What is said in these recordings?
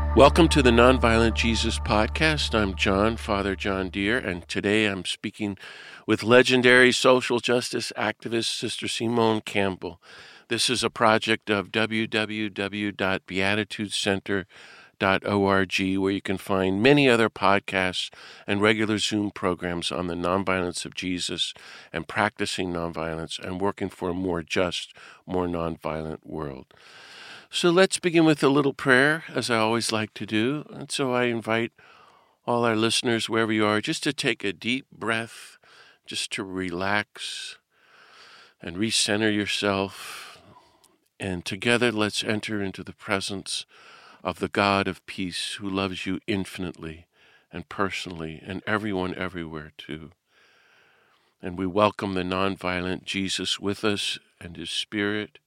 Welcome to the Nonviolent Jesus Podcast. I'm John, Father John Deere, and today I'm speaking with legendary social justice activist Sister Simone Campbell. This is a project of www.beatitudecenter.org, where you can find many other podcasts and regular Zoom programs on the nonviolence of Jesus and practicing nonviolence and working for a more just, more nonviolent world. So let's begin with a little prayer, as I always like to do. And so I invite all our listeners, wherever you are, just to take a deep breath, just to relax and recenter yourself. And together, let's enter into the presence of the God of peace who loves you infinitely and personally and everyone everywhere too. And we welcome the nonviolent Jesus with us and his Spirit.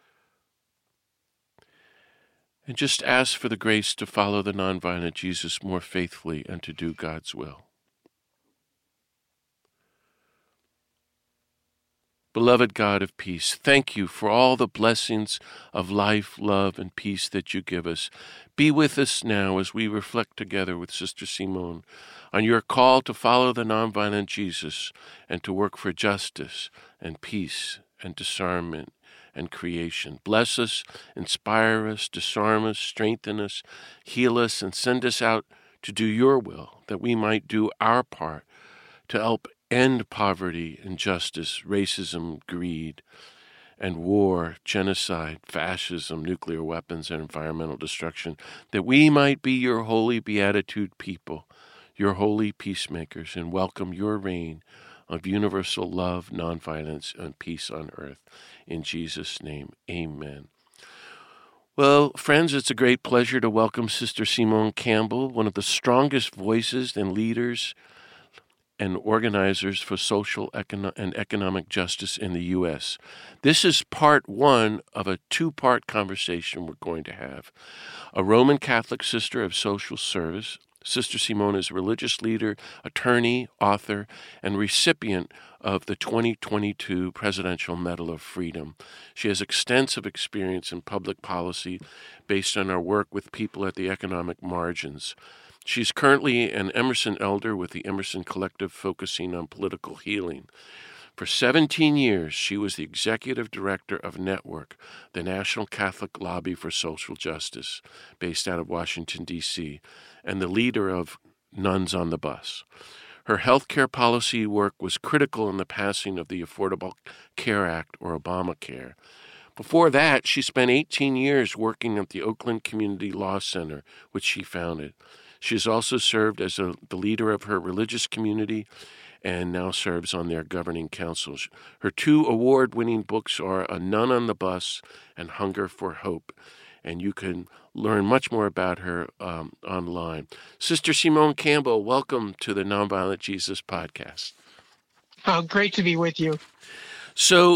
And just ask for the grace to follow the nonviolent Jesus more faithfully and to do God's will. Beloved God of peace, thank you for all the blessings of life, love, and peace that you give us. Be with us now as we reflect together with Sister Simone on your call to follow the nonviolent Jesus and to work for justice and peace and discernment and creation. Bless us, inspire us, disarm us, strengthen us, heal us, and send us out to do your will, that we might do our part to help end poverty, injustice, racism, greed, and war, genocide, fascism, nuclear weapons, and environmental destruction, that we might be your holy beatitude people, your holy peacemakers, and welcome your reign of universal love, nonviolence, and peace on earth. In Jesus' name, amen. Well, friends, it's a great pleasure to welcome Sister Simone Campbell, one of the strongest voices and leaders and organizers for social and economic justice in the U.S. This is part one of a two-part conversation we're going to have. A Roman Catholic sister of social service, Sister Simone is a religious leader, attorney, author, and recipient of the 2022 Presidential Medal of Freedom. She has extensive experience in public policy based on her work with people at the economic margins. She's currently an Emerson Elder with the Emerson Collective, focusing on political healing. For 17 years, she was the executive director of Network, the National Catholic Lobby for Social Justice, based out of Washington, D.C., and the leader of Nuns on the Bus. Her healthcare policy work was critical in the passing of the Affordable Care Act, or Obamacare. Before that, she spent 18 years working at the Oakland Community Law Center, which she founded. She has also served as the leader of her religious community and now serves on their governing councils. Her two award-winning books are A Nun on the Bus and Hunger for Hope, and you can learn much more about her online. Sister Simone Campbell, welcome to the Nonviolent Jesus Podcast. Oh, great to be with you. So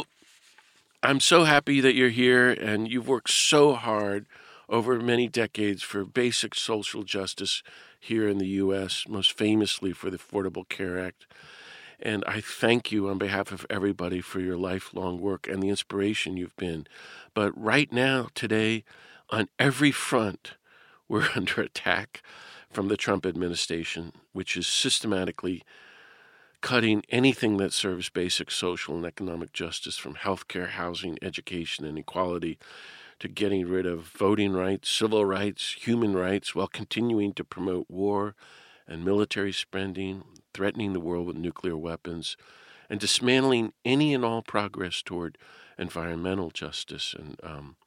I'm so happy that you're here, and you've worked so hard over many decades for basic social justice here in the U.S., most famously for the Affordable Care Act. And I thank you on behalf of everybody for your lifelong work and the inspiration you've been. But right now, today, on every front, we're under attack from the Trump administration, which is systematically cutting anything that serves basic social and economic justice, from healthcare, housing, education, and equality, to getting rid of voting rights, civil rights, human rights, while continuing to promote war and military spending, threatening the world with nuclear weapons, and dismantling any and all progress toward environmental justice and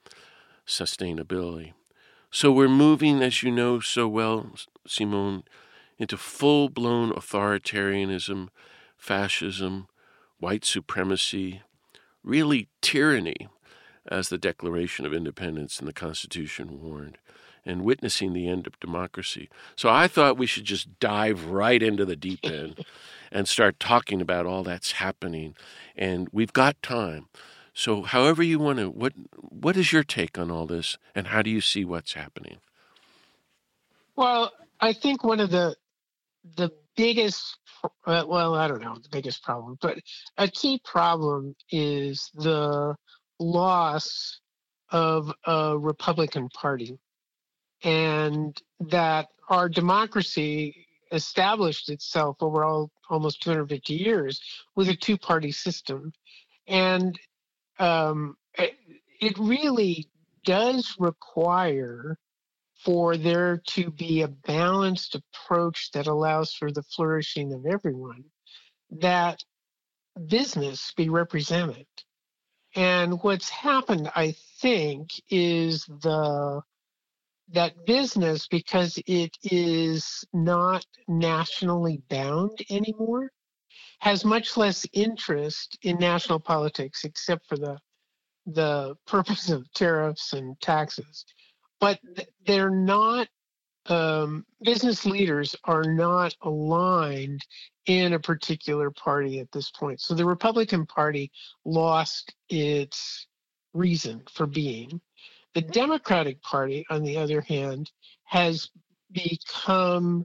sustainability. So we're moving, as you know so well, Simone, into full-blown authoritarianism, fascism, white supremacy, really tyranny, as the Declaration of Independence and the Constitution warned, and witnessing the end of democracy. So I thought we should just dive right into the deep end and start talking about all that's happening. And we've got time. So however you want to, what is your take on all this, and how do you see what's happening? Well, I think one of the biggest, well, I don't know the biggest problem, but a key problem is the loss of a Republican Party. and that our democracy established itself over almost 250 years with a two-party system. And it really does require for there to be a balanced approach that allows for the flourishing of everyone, that business be represented. And what's happened, I think, is that business, because it is not nationally bound anymore, has much less interest in national politics, except for the purpose of tariffs and taxes. But they're not, business leaders are not aligned in a particular party at this point. So the Republican Party lost its reason for being. The Democratic Party, on the other hand, has become,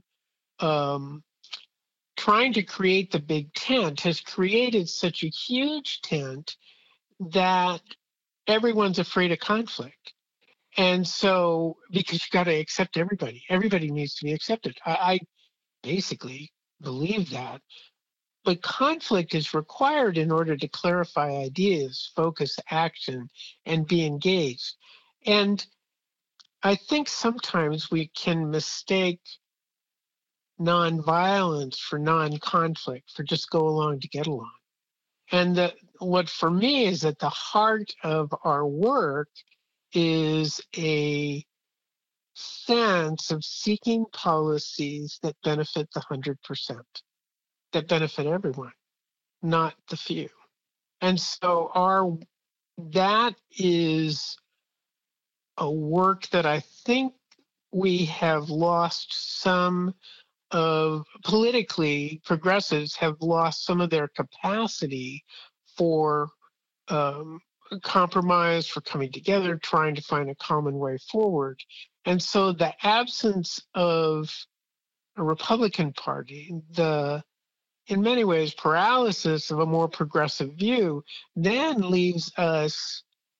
trying to create the big tent, has created such a huge tent that everyone's afraid of conflict. And so, because you got to accept everybody needs to be accepted. I basically believe that. But conflict is required in order to clarify ideas, focus action, and be engaged. And I think sometimes we can mistake nonviolence for non-conflict, for just go along to get along. And what for me is at the heart of our work is a sense of seeking policies that benefit the 100%, that benefit everyone, not the few. And so that is a work that I think we have lost some of, politically, progressives have lost some of their capacity for compromise, for coming together, trying to find a common way forward. And so the absence of a Republican Party, in many ways, paralysis of a more progressive view, then leaves us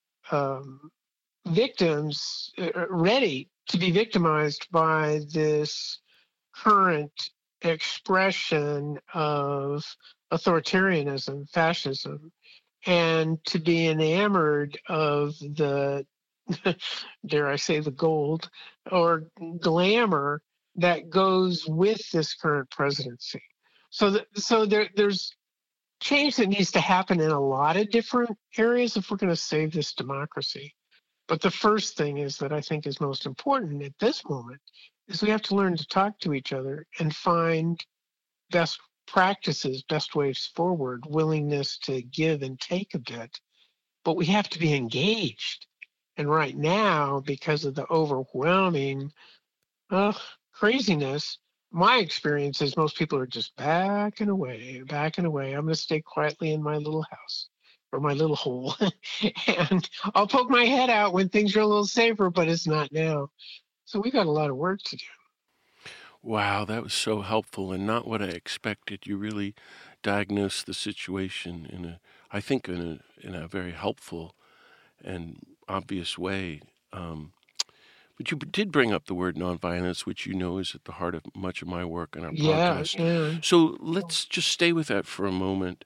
victims, ready to be victimized by this current expression of authoritarianism, fascism, and to be enamored of the, dare I say, the gold or glamour that goes with this current presidency. So there's change that needs to happen in a lot of different areas if we're going to save this democracy. But the first thing is that I think is most important at this moment is we have to learn to talk to each other and find best practices, best ways forward, willingness to give and take a bit. But we have to be engaged. And right now, because of the overwhelming craziness, my experience is most people are just backing away. I'm going to stay quietly in my little house or my little hole. And I'll poke my head out when things are a little safer, but it's not now. So we got a lot of work to do. Wow, that was so helpful and not what I expected. You really diagnosed the situation I think, in a very helpful and obvious way. But you did bring up the word nonviolence, which you know is at the heart of much of my work and our podcast. Yeah. So let's just stay with that for a moment.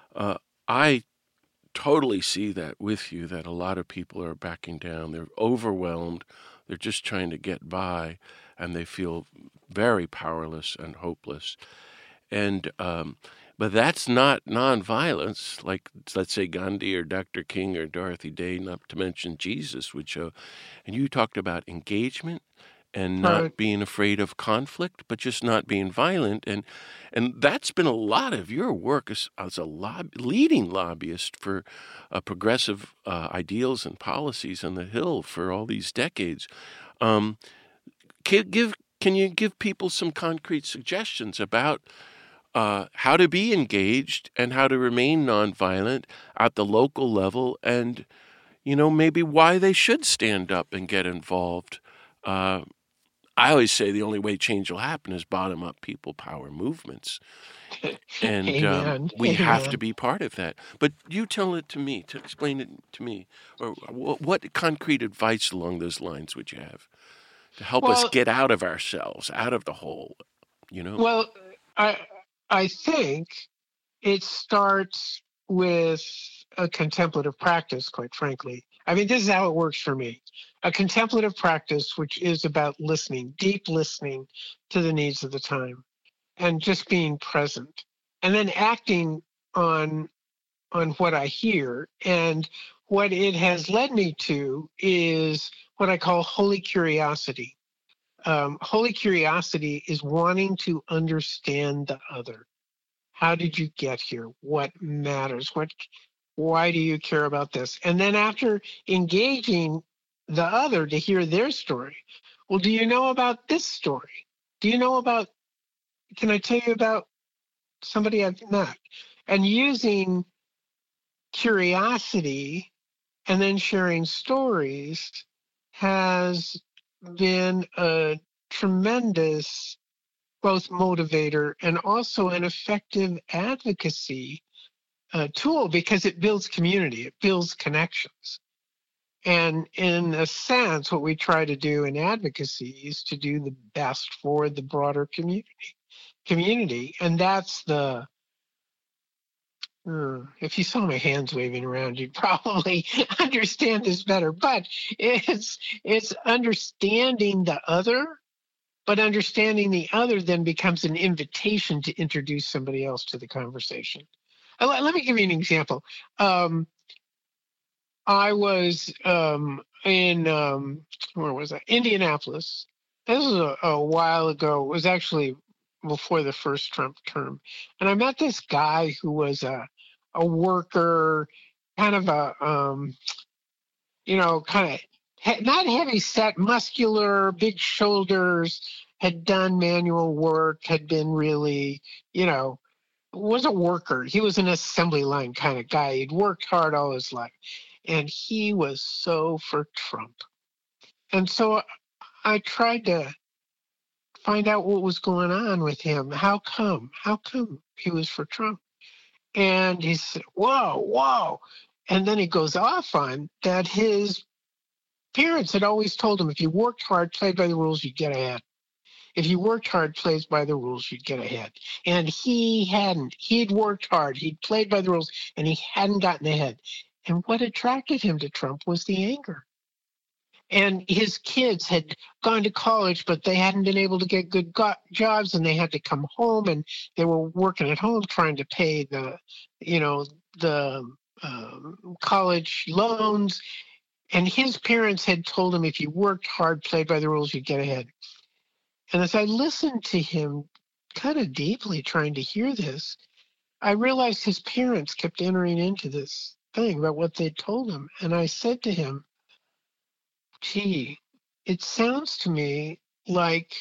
I totally see that with you, that a lot of people are backing down. They're overwhelmed. They're just trying to get by, and they feel very powerless and hopeless. And but that's not nonviolence, like, let's say, Gandhi or Dr. King or Dorothy Day, not to mention Jesus, would show. And you talked about engagement and not being afraid of conflict, but just not being violent. And that's been a lot of your work as a leading lobbyist for progressive ideals and policies on the Hill for all these decades. Can you give people some concrete suggestions about how to be engaged and how to remain nonviolent at the local level, and maybe why they should stand up and get involved? I always say the only way change will happen is bottom-up people power movements, and we have to be part of that. But you tell it to me, to explain it to me, or what concrete advice along those lines would you have? to help us Well, get out of ourselves, out of the hole, you know? well, I I think it starts with a contemplative practice, quite frankly. I mean, this is how it works for me. A contemplative practice, which is about listening, deep listening to the needs of the time and just being present, and then acting on what I hear. And what it has led me to is what I call holy curiosity. Holy curiosity is wanting to understand the other. How did you get here? What matters? Why do you care about this? And then after engaging the other to hear their story, well, do you know about this story? Do you know about, can I tell you about somebody I've met? And using curiosity and then sharing stories has been a tremendous both motivator and also an effective advocacy tool because it builds community, it builds connections. And in a sense, what we try to do in advocacy is to do the best for the broader community. And that's the, if you saw my hands waving around, you'd probably understand this better. But it's understanding the other, but understanding the other then becomes an invitation to introduce somebody else to the conversation. Let me give you an example. I was in where was I? Indianapolis. This was a while ago. It was actually before the first Trump term, and I met this guy who was a worker, kind of a kind of not heavy set, muscular, big shoulders. Had done manual work. Had been really, was a worker. He was an assembly line kind of guy. He'd worked hard all his life. And he was so for Trump. And so I tried to find out what was going on with him. How come? How come he was for Trump? And he said, whoa. And then he goes off on that his parents had always told him if you worked hard, played by the rules, you'd get ahead. If you worked hard, played by the rules, you'd get ahead. And he hadn't. He'd worked hard. He'd played by the rules, and he hadn't gotten ahead. And what attracted him to Trump was the anger. And his kids had gone to college, but they hadn't been able to get good jobs, and they had to come home, and they were working at home trying to pay the college loans. And his parents had told him, if you worked hard, played by the rules, you'd get ahead. And as I listened to him kind of deeply trying to hear this, I realized his parents kept entering into this thing about what they told him. And I said to him, gee, it sounds to me like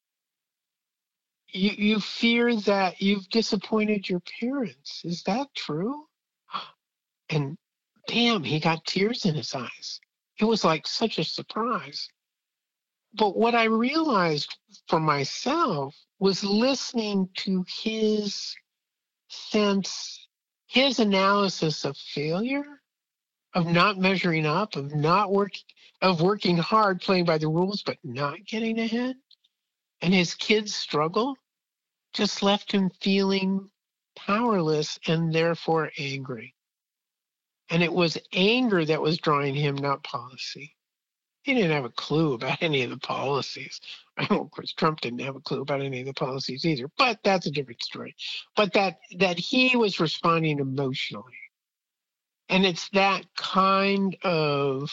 you fear that you've disappointed your parents. Is that true? And damn, he got tears in his eyes. It was like such a surprise. But what I realized for myself was listening to his sense, his analysis of failure, of not measuring up, of working hard, playing by the rules, but not getting ahead. And his kids' struggle just left him feeling powerless and therefore angry. And it was anger that was drawing him, not policy. He didn't have a clue about any of the policies. Of course, Trump didn't have a clue about any of the policies either, but that's a different story. But that he was responding emotionally. And it's that kind of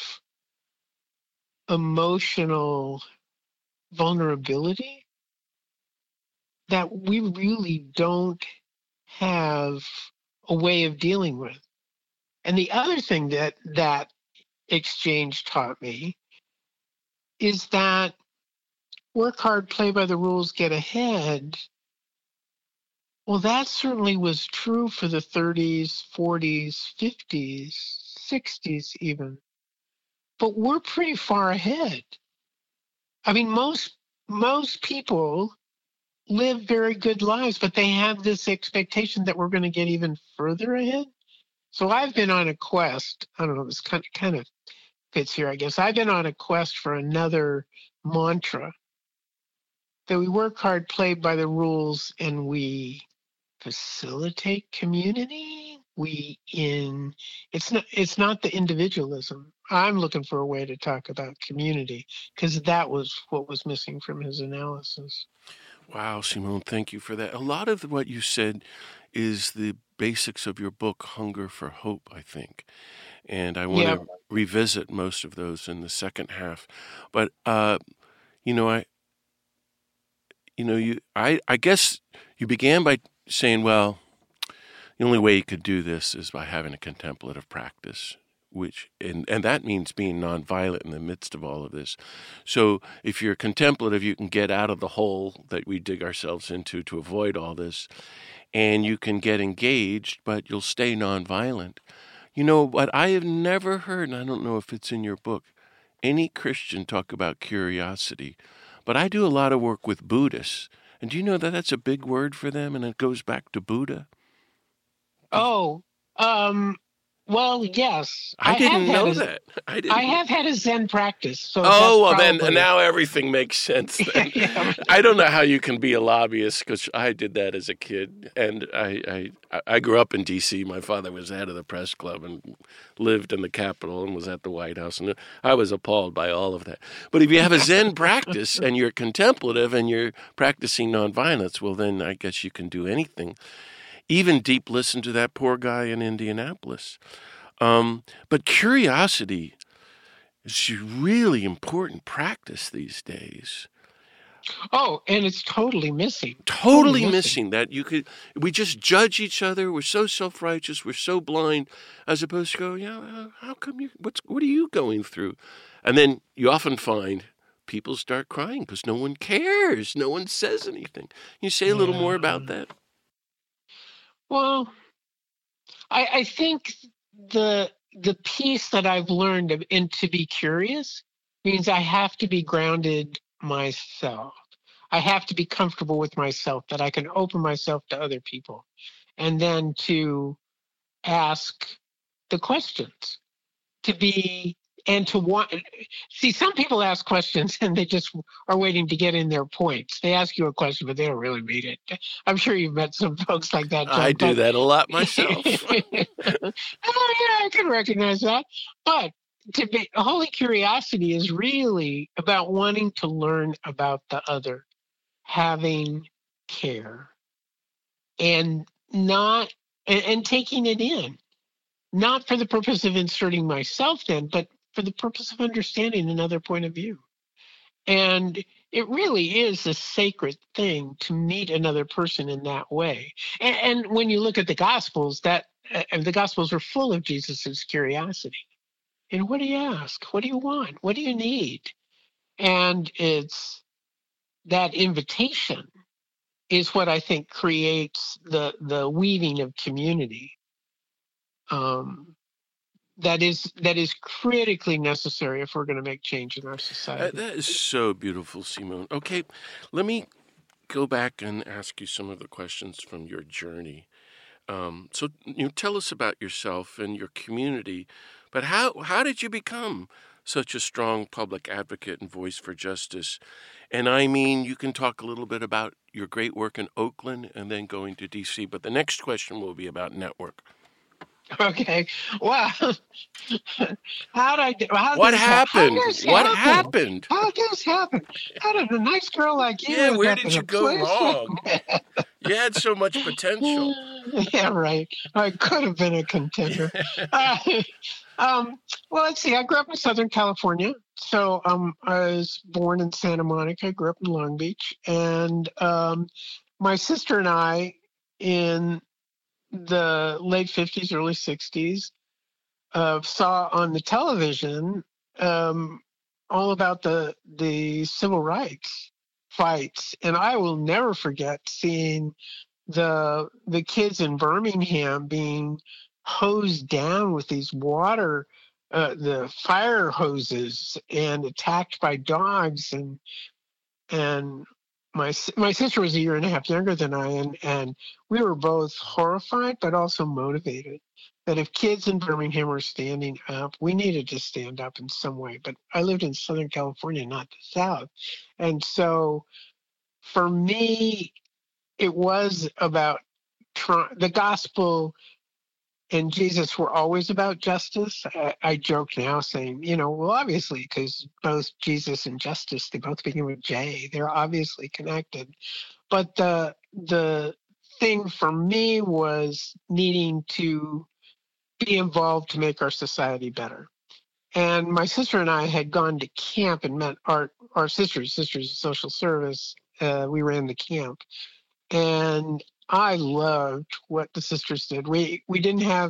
emotional vulnerability that we really don't have a way of dealing with. And the other thing that exchange taught me is that work hard, play by the rules, get ahead. Well, that certainly was true for the 30s, 40s, 50s, 60s even. But we're pretty far ahead. I mean, most people live very good lives, but they have this expectation that we're going to get even further ahead. So I've been on a quest. I don't know, this kind of fits here, I guess. I've been on a quest for another mantra, that we work hard, play by the rules, and we facilitate community. It's not the individualism. I'm looking for a way to talk about community, because that was what was missing from his analysis. Wow, Simone, thank you for that. A lot of what you said is the basics of your book, Hunger for Hope, I think. And I want to revisit most of those in the second half. But I guess you began by saying, well, the only way you could do this is by having a contemplative practice, and that means being nonviolent in the midst of all of this. So if you're contemplative, you can get out of the hole that we dig ourselves into to avoid all this, and you can get engaged, but you'll stay nonviolent. What I have never heard, and I don't know if it's in your book, any Christian talk about curiosity. But I do a lot of work with Buddhists. And do you know that that's a big word for them, and it goes back to Buddha? Well, yes. I didn't know that. I have had a Zen practice. So then now everything makes sense then. Yeah. I don't know how you can be a lobbyist, because I did that as a kid. And I grew up in D.C. My father was head of the press club and lived in the Capitol and was at the White House. And I was appalled by all of that. But if you have a Zen practice and you're contemplative and you're practicing nonviolence, well, then I guess you can do anything. Even deep listen to that poor guy in Indianapolis. But curiosity is a really important practice these days. Oh, and it's totally missing. Totally missing that we just judge each other. We're so self-righteous. We're so blind, as opposed to go, yeah, how come what are you going through? And then you often find people start crying because no one cares. No one says anything. Can you say a little more about that? Well, I think the piece that I've learned and to be curious means I have to be grounded myself. I have to be comfortable with myself, that I can open myself to other people, and then to ask the questions, see, some people ask questions and they just are waiting to get in their points. They ask you a question, but they don't really mean it. I'm sure you've met some folks like that, John. I do that a lot myself. Oh, yeah, I can recognize that. But holy curiosity is really about wanting to learn about the other, having care, and taking it in, not for the purpose of inserting myself in, but for the purpose of understanding another point of view. And it really is a sacred thing to meet another person in that way. And when you look at the Gospels, the Gospels are full of Jesus's curiosity. And what do you ask? What do you want? What do you need? And it's that invitation is what I think creates the weaving of community. That is critically necessary if we're going to make change in our society. That is so beautiful, Simone. Okay, let me go back and ask you some of the questions from your journey. So tell us about yourself and your community, but how did you become such a strong public advocate and voice for justice? And I mean, you can talk a little bit about your great work in Oakland and then going to D.C., but the next question will be about Network. Okay. Well, What happened? How did this happen? How did a nice girl like you? Yeah, where did you go wrong? You had so much potential. Yeah, right. I could have been a contender. Well, let's see. I grew up in Southern California. So I was born in Santa Monica, grew up in Long Beach. And my sister and I, in the late 50s, early 60s, saw on the television all about the civil rights fights. And I will never forget seeing the kids in Birmingham being hosed down with these the fire hoses and attacked by dogs and my sister was a year and a half younger than I, and we were both horrified, but also motivated. That if kids in Birmingham were standing up, we needed to stand up in some way. But I lived in Southern California, not the South, and so for me, it was about the gospel and Jesus were always about justice. I joke now saying, well, obviously, because both Jesus and justice, they both begin with J. They're obviously connected. But the thing for me was needing to be involved to make our society better. And my sister and I had gone to camp and met our sisters of social service. We ran the camp. And I loved what the sisters did. We didn't have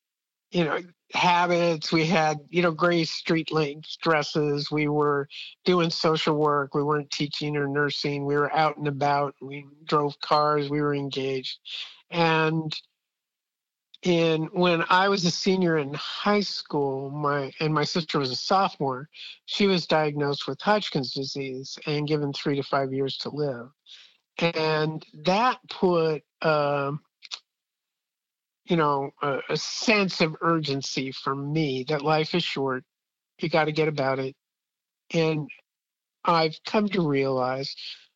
habits. We had, gray street length dresses. We were doing social work. We weren't teaching or nursing. We were out and about. We drove cars. We were engaged. And when I was a senior in high school, my sister was a sophomore, she was diagnosed with Hodgkin's disease and given 3 to 5 years to live. And that put a sense of urgency for me that life is short. You got to get about it. And I've come to realize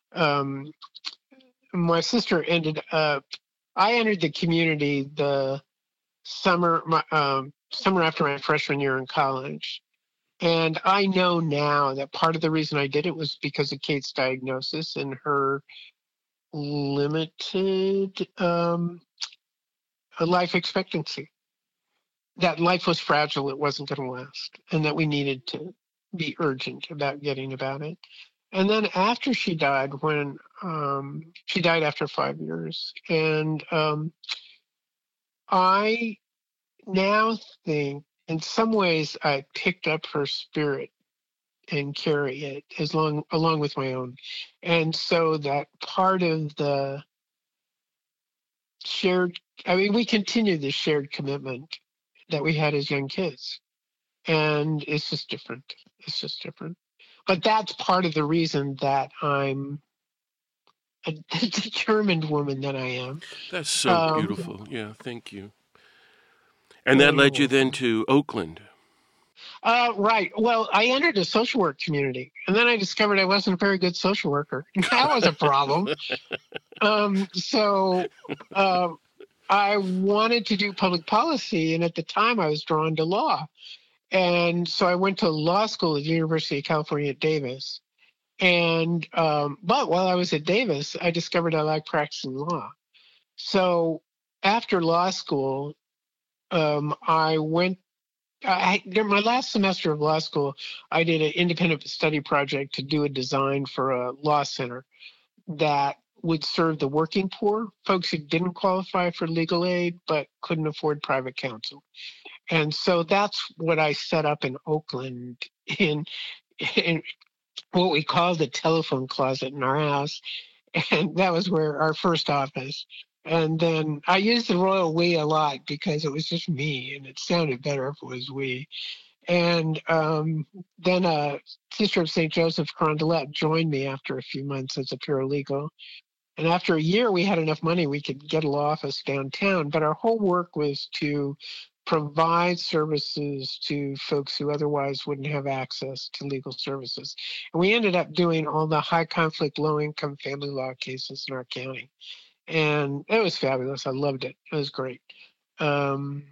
my sister I entered the community the summer after my freshman year in college. And I know now that part of the reason I did it was because of Kate's diagnosis and her limited life expectancy. That life was fragile, it wasn't going to last, and that we needed to be urgent about getting about it. And then after she died, when she died after 5 years, and I now think in some ways I picked up her spirit and carry it along with my own. And so that part of the we continue the shared commitment that we had as young kids. And it's just different. But that's part of the reason that I'm a determined woman that I am. That's so beautiful. Yeah, thank you. And that led you then to Oakland. Right. Well, I entered a social work community, and then I discovered I wasn't a very good social worker. That was a problem. So I wanted to do public policy, and at the time I was drawn to law. And so I went to law school at the University of California at Davis. And but while I was at Davis, I discovered I liked practicing law. So after law school, I went. During my last semester of law school, I did an independent study project to do a design for a law center that would serve the working poor, folks who didn't qualify for legal aid but couldn't afford private counsel. And so that's what I set up in Oakland in what we called the telephone closet in our house. And that was where our first office. And then I used the royal we a lot because it was just me and it sounded better if it was we. And then Sister of St. Joseph Carondelet joined me after a few months as a paralegal. And after a year, we had enough money, we could get a law office downtown. But our whole work was to provide services to folks who otherwise wouldn't have access to legal services. And we ended up doing all the high conflict, low income family law cases in our county. And it was fabulous. I loved it. It was great. And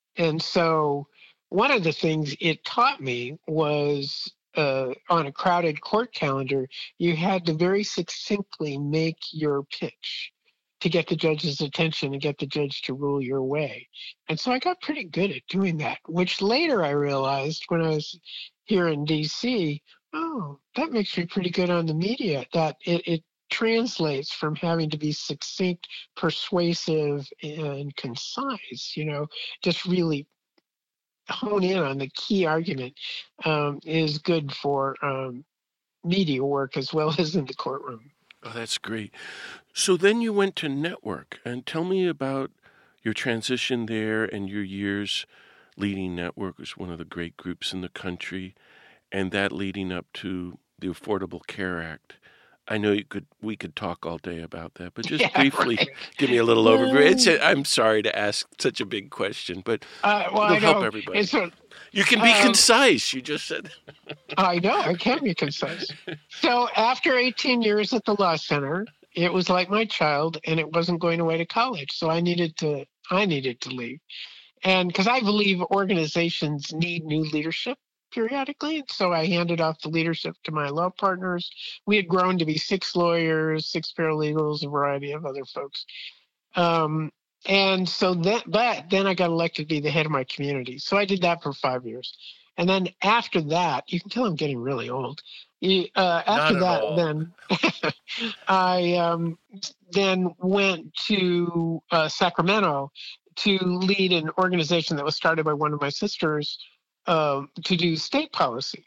so one of the things it taught me was on a crowded court calendar, you had to very succinctly make your pitch to get the judge's attention and get the judge to rule your way. And so I got pretty good at doing that, which later I realized when I was here in DC, that makes me pretty good on the media, that it translates from having to be succinct, persuasive, and concise, just really hone in on the key argument is good for media work as well as in the courtroom. Oh, that's great. So then you went to Network, and tell me about your transition there and your years leading Network, was one of the great groups in the country, and that leading up to the Affordable Care Act. I know we could talk all day about that, but just Yeah, briefly right. give me a little overview. I'm sorry to ask such a big question, but Well, it'll I help know. everybody. It's a, You can be um, concise. You just said. I know I can be concise. So after 18 years at the Law Center, it was like my child, and it wasn't going away to college. So I needed to leave, and because I believe organizations need new leadership periodically, so I handed off the leadership to my law partners. We had grown to be 6 lawyers, 6 paralegals, a variety of other folks. Um, and so but then I got elected to be the head of my community. So I did that for 5 years. And then after that, you can tell I'm getting really old. Not After at that, all. then I then went to Sacramento to lead an organization that was started by one of my sisters to do state policy.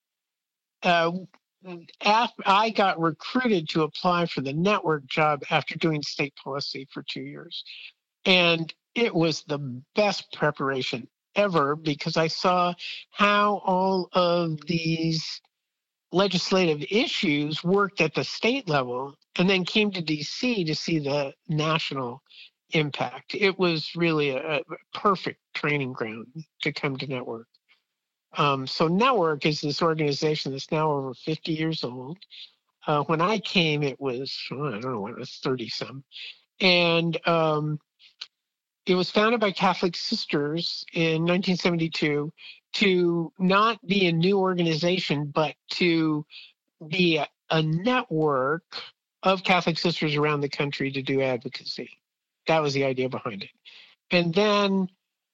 After I got recruited to apply for the network job after doing state policy for 2 years. And it was the best preparation ever because I saw how all of these legislative issues worked at the state level and then came to DC to see the national impact. It was really a perfect training ground to come to Network. So Network is this organization that's now over 50 years old. When I came, it was, I don't know, when it was 30 some. And it was founded by Catholic sisters in 1972 to not be a new organization, but to be a network of Catholic sisters around the country to do advocacy. That was the idea behind it. And then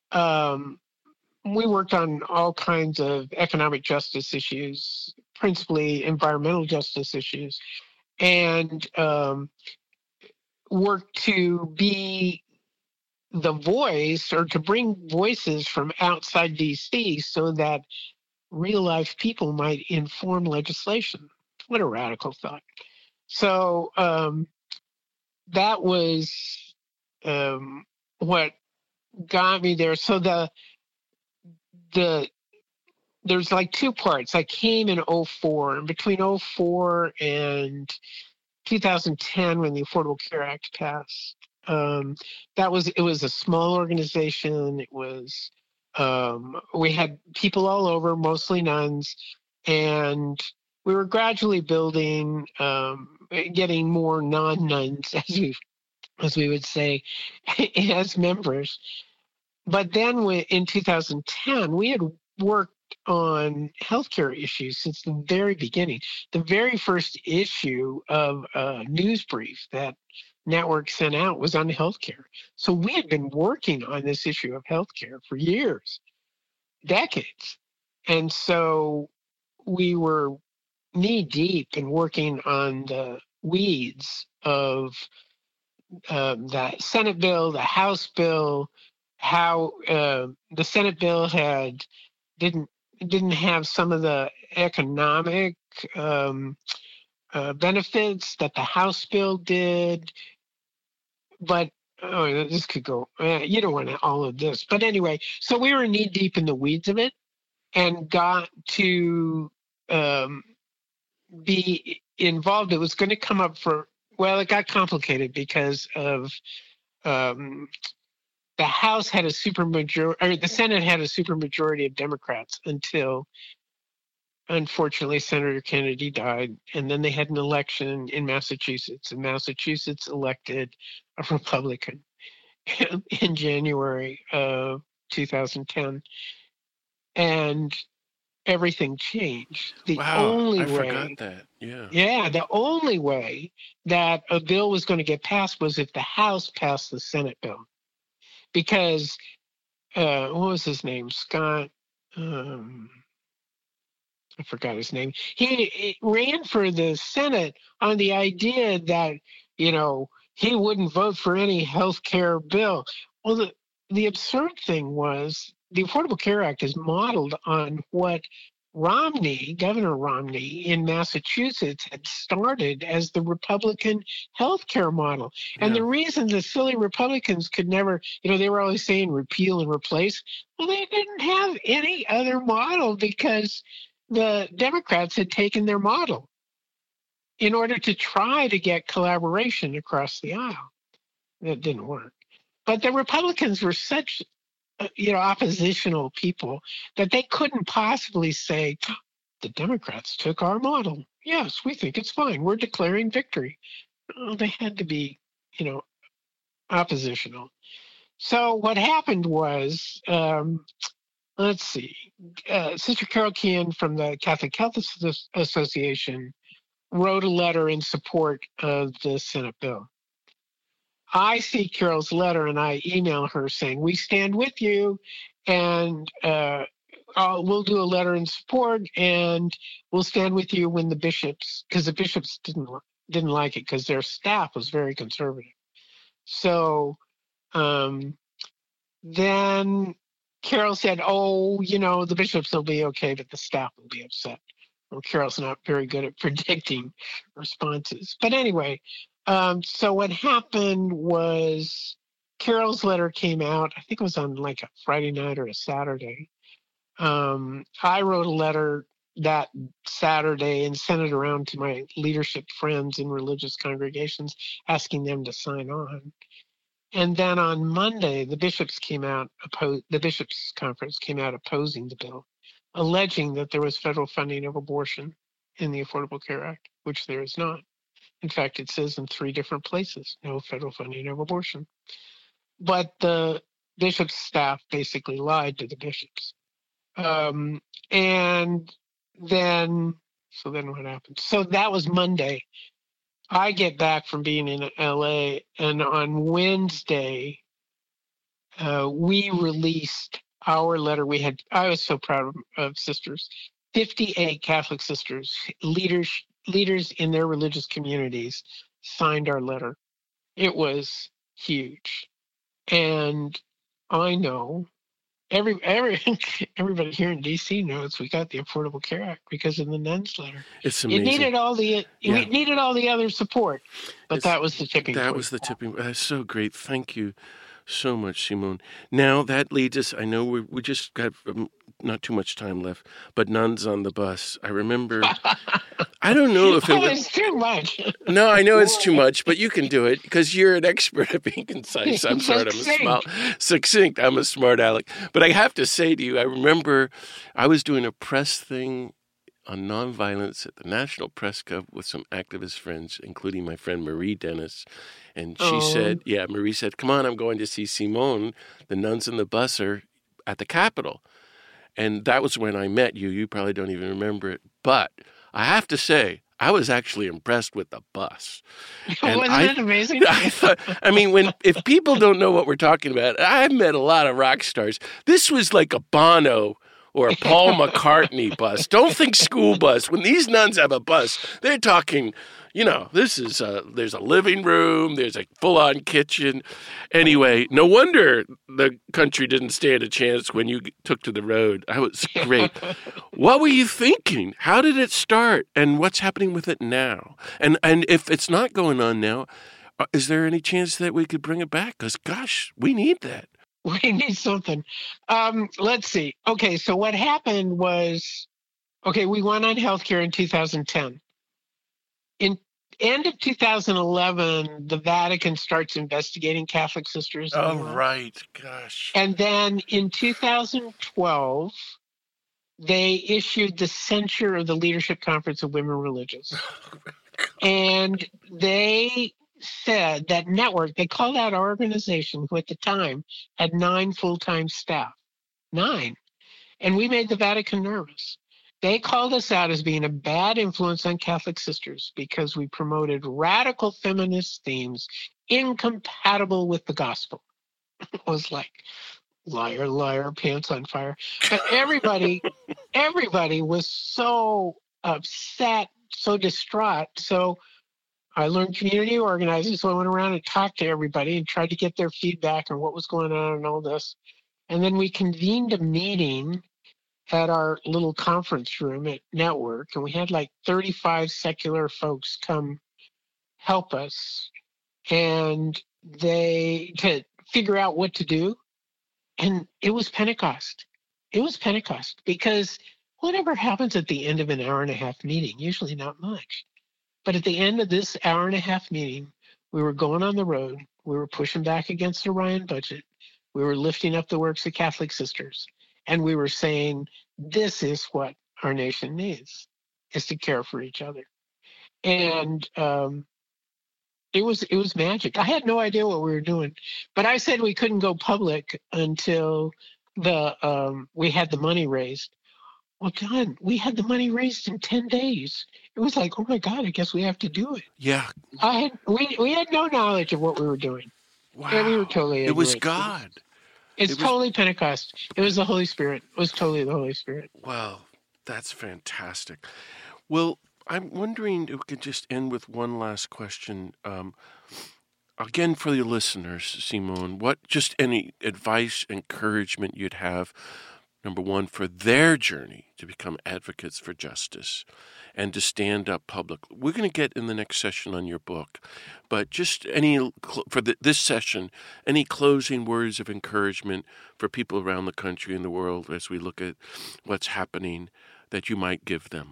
we worked on all kinds of economic justice issues, principally environmental justice issues, and worked to be the voice or to bring voices from outside DC so that real life people might inform legislation. What a radical thought. So that was what got me there. So the there's like two parts. I came in 2004, and between 2004 and 2010 when the Affordable Care Act passed. It was a small organization. It was we had people all over, mostly nuns, and we were gradually building, getting more non-nuns, as we would say, as members. But then in 2010, we had worked on healthcare issues since the very beginning. The very first issue of a news brief that Network sent out was on healthcare. So we had been working on this issue of healthcare for years, decades. And so we were knee deep in working on the weeds of the Senate bill, the House bill, how the Senate bill didn't have some of the economic benefits that the House bill did. But this could go. You don't want all of this, but anyway. So we were knee deep in the weeds of it, and got to be involved. It was going to come up for. Well, it got complicated because of the House had a supermajority, or the Senate had a supermajority of Democrats until, unfortunately, Senator Kennedy died, and then they had an election in Massachusetts, and Massachusetts elected a Republican in January of 2010, and everything changed. Wow, I forgot that. Yeah, the only way that a bill was going to get passed was if the House passed the Senate bill. Because, what was his name? Scott, I forgot his name. He ran for the Senate on the idea that, he wouldn't vote for any health care bill. Well, the absurd thing was the Affordable Care Act is modeled on what Governor Romney in Massachusetts had started as the Republican healthcare model. And the reason the silly Republicans could never, they were always saying repeal and replace. Well, they didn't have any other model because the Democrats had taken their model. in order to try to get collaboration across the aisle. That didn't work. But the Republicans were such, oppositional people that they couldn't possibly say, the Democrats took our model. Yes, we think it's fine. We're declaring victory. Well, they had to be, oppositional. So what happened was, let's see, Sister Carol Keehan from the Catholic Health Association wrote a letter in support of the Senate bill. I see Carol's letter and I email her saying, we stand with you, and we'll do a letter in support, and we'll stand with you when the bishops, because the bishops didn't like it because their staff was very conservative. So then Carol said, the bishops will be okay, but the staff will be upset. Well, Carol's not very good at predicting responses. But anyway, so what happened was Carol's letter came out, I think it was on like a Friday night or a Saturday. I wrote a letter that Saturday and sent it around to my leadership friends in religious congregations, asking them to sign on. And then on Monday, the bishops conference came out opposing the bill, alleging that there was federal funding of abortion in the Affordable Care Act, which there is not. In fact, it says in 3 different places, no federal funding of abortion. But the bishop's staff basically lied to the bishops. And then what happened? So that was Monday. I get back from being in LA, and on Wednesday, we released our letter. I was so proud of sisters. 58 Catholic sisters, leaders in their religious communities, signed our letter. It was huge. And I know everybody here in DC knows we got the Affordable Care Act because of the nuns letter. It's amazing. We needed all the other support, but that was the tipping point. That was the tipping. That's so great. Thank you so much, Simone. Now that leads us. I know we just got not too much time left, but nuns on the bus. I remember. I don't know if it's too much. No, I know it's too much, but you can do it because you're an expert at being concise. I'm sorry, succinct. I'm a smart aleck. But I have to say to you, I remember I was doing a press thing on nonviolence at the National Press Club with some activist friends, including my friend Marie Dennis. And she said, Marie said, come on, I'm going to see Simone. The nuns in the bus are at the Capitol. And that was when I met you. You probably don't even remember it. But I have to say, I was actually impressed with the bus. And Wasn't it amazing? If people don't know what we're talking about, I've met a lot of rock stars. This was like a Bono or a Paul McCartney bus. Don't think school bus. When these nuns have a bus, they're talking, there's a living room, there's a full-on kitchen. Anyway, no wonder the country didn't stand a chance when you took to the road. That was great. What were you thinking? How did it start? And what's happening with it now? And if it's not going on now, is there any chance that we could bring it back? Because, gosh, we need that. We need something. Let's see. Okay, so what happened was, we went on healthcare in 2010. In end of 2011, the Vatican starts investigating Catholic sisters. Oh, right. Gosh. And then in 2012, they issued the censure of the Leadership Conference of Women Religious. And they said that network, they called out our organization, who at the time had 9 full-time staff. 9. And we made the Vatican nervous. They called us out as being a bad influence on Catholic sisters because we promoted radical feminist themes incompatible with the gospel. It was like, liar, liar, pants on fire. But everybody was so upset, so distraught. So I learned community organizing, so I went around and talked to everybody and tried to get their feedback on what was going on and all this. And then we convened a meeting at our little conference room at Network, and we had like 35 secular folks come help us and to figure out what to do. And it was Pentecost. It was Pentecost because whatever happens at the end of an hour and a half meeting, usually not much. But at the end of this hour-and-a-half meeting, we were going on the road. We were pushing back against the Ryan budget. We were lifting up the works of Catholic sisters. And we were saying, this is what our nation needs, is to care for each other. And it was magic. I had no idea what we were doing, but I said we couldn't go public until we had the money raised. Well, John, we had the money raised in 10 days. It was like, oh my God, I guess we have to do it. Yeah. We had no knowledge of what we were doing. Wow. Yeah, we were totally ignorant. It was God. It's totally Pentecost. It was the Holy Spirit. It was totally the Holy Spirit. Wow, that's fantastic. Well, I'm wondering if we could just end with one last question. Again, for the listeners, Simone, what just any advice, encouragement you'd have, number one, for their journey to become advocates for justice and to stand up public. We're going to get in the next session on your book, but just this session, any closing words of encouragement for people around the country and the world as we look at what's happening that you might give them?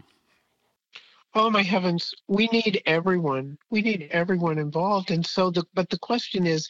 Oh my heavens, we need everyone. We need everyone involved. And so but the question is,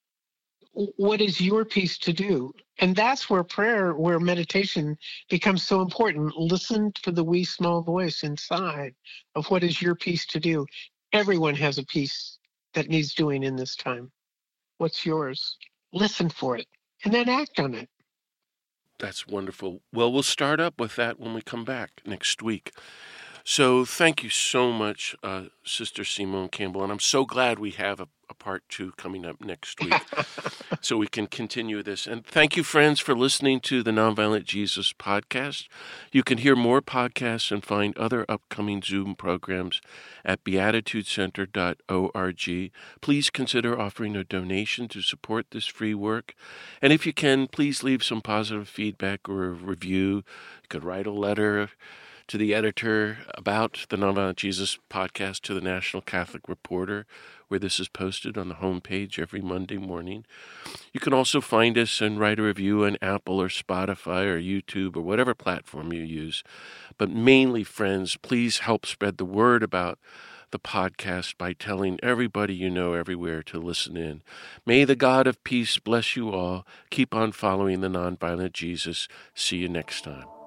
what is your piece to do? And that's where prayer, where meditation becomes so important. Listen for the wee small voice inside of what is your piece to do. Everyone has a piece that needs doing in this time. What's yours? Listen for it and then act on it. That's wonderful. Well, we'll start up with that when we come back next week. So thank you so much, Sister Simone Campbell. And I'm so glad we have a part 2 coming up next week so we can continue this. And thank you, friends, for listening to the Nonviolent Jesus podcast. You can hear more podcasts and find other upcoming Zoom programs at beatitudecenter.org. Please consider offering a donation to support this free work. And if you can, please leave some positive feedback or a review. You could write a letter to the editor about the Nonviolent Jesus podcast, to the National Catholic Reporter, where this is posted on the homepage every Monday morning. You can also find us and write a review on Apple or Spotify or YouTube or whatever platform you use. But mainly, friends, please help spread the word about the podcast by telling everybody you know everywhere to listen in. May the God of peace bless you all. Keep on following the Nonviolent Jesus. See you next time.